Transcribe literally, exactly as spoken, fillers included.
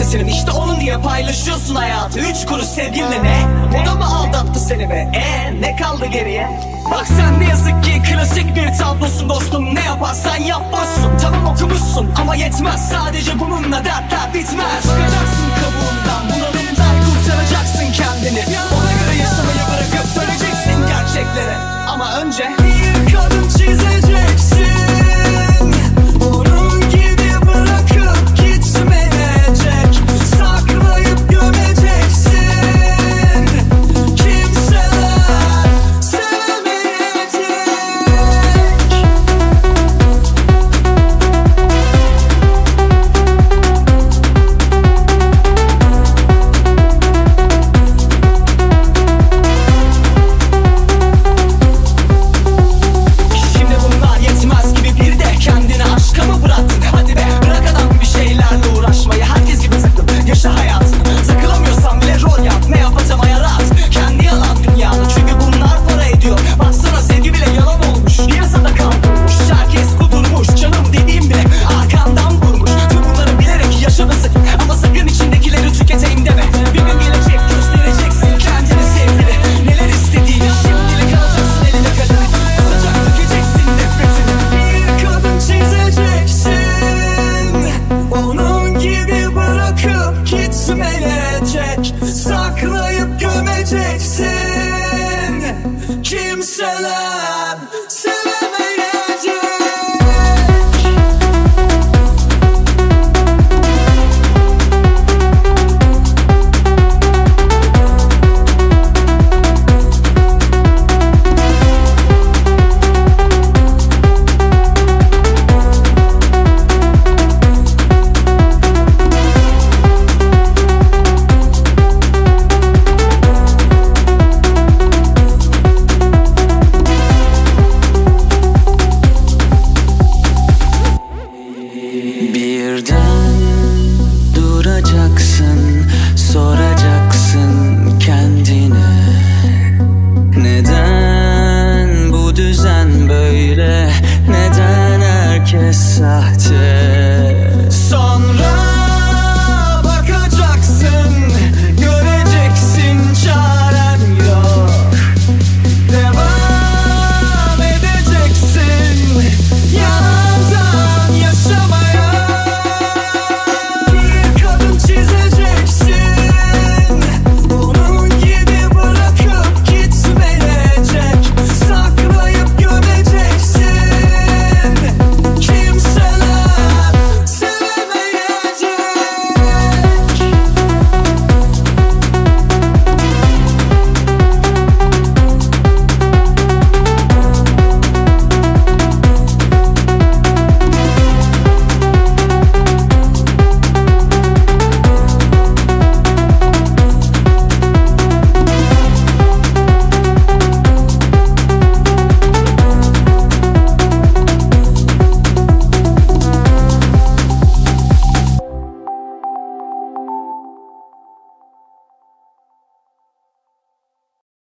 senin, işte onun diye paylaşıyorsun hayatı. Üç kuruş sevgilinle ne? O da mı aldattı seni be? Eee ne kaldı geriye? Bak sen ne yazık ki klasik bir tablosun dostum. Ne yaparsan yap boşsun. Tamam okumuşsun ama yetmez, sadece bununla dertler bitmez. Çıkacaksın kabuğundan, bunalımdan kurtaracaksın kendini. Ona göre yaşamayı bırakıp döneceksin gerçeklere. Ama önce bir kadın çizeceksin. Onun gibi bırakıp gitmeyecek. Saklayıp gömeceksin. Kimseler sevmeyecek. Şimdi bunlar yetmez gibi bir de kendini aşka mı bıraktın? Hadi be bırak adam bir şeylerle uğraşmayı. Herkes gibi takıl, yaşa hayatını. Takılamıyorsan bile rol yap, ne yapacağım ayar at. Kendi yalan dünyanı, çünkü bunlar para ediyor. Baksana sevgi bile yalan olmuş. Piyasada kaldırmış, herkes kudurmuş. Canım dediğim bile arkandan vurmuş. Tüm bunları bilerek yaşamasın, ama sakın içindekileri tüketeyim deme. Bir gün gelecek, göstereceksin kendini sevgili. Neler istediğini, şimdilik alacaksın eline kadını. Sıcak dökeceksin nefretini. Bir kadın çizeceksin. Onun gibi bırakıp gitmeyecek. Saklayıp gömeceksin. Kimseler